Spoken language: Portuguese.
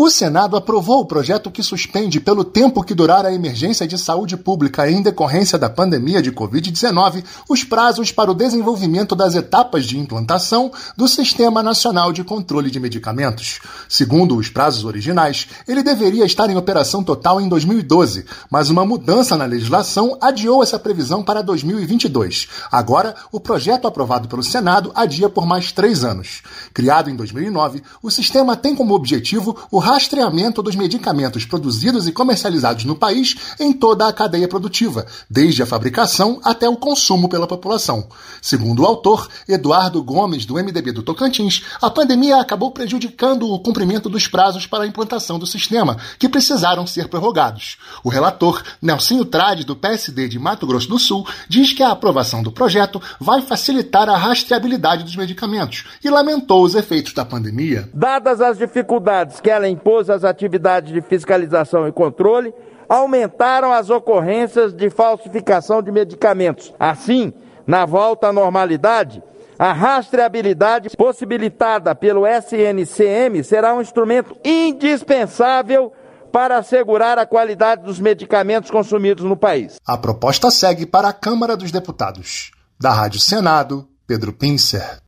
O Senado aprovou o projeto que suspende, pelo tempo que durar a emergência de saúde pública em decorrência da pandemia de Covid-19, os prazos para o desenvolvimento das etapas de implantação do Sistema Nacional de Controle de Medicamentos. Segundo os prazos originais, ele deveria estar em operação total em 2012, mas uma mudança na legislação adiou essa previsão para 2022. Agora, o projeto aprovado pelo Senado adia por mais 3 anos. Criado em 2009, o sistema tem como objetivo o rastreamento dos medicamentos produzidos e comercializados no país em toda a cadeia produtiva, desde a fabricação até o consumo pela população. Segundo o autor, Eduardo Gomes, do MDB do Tocantins, a pandemia acabou prejudicando o cumprimento dos prazos para a implantação do sistema, que precisaram ser prorrogados. O relator, Nelsinho Trade, do PSD de Mato Grosso do Sul, diz que a aprovação do projeto vai facilitar a rastreabilidade dos medicamentos e lamentou os efeitos da pandemia. Dadas as dificuldades que ela impôs às atividades de fiscalização e controle, aumentaram as ocorrências de falsificação de medicamentos. Assim, na volta à normalidade, a rastreabilidade possibilitada pelo SNCM será um instrumento indispensável para assegurar a qualidade dos medicamentos consumidos no país. A proposta segue para a Câmara dos Deputados. Da Rádio Senado, Pedro Pincer.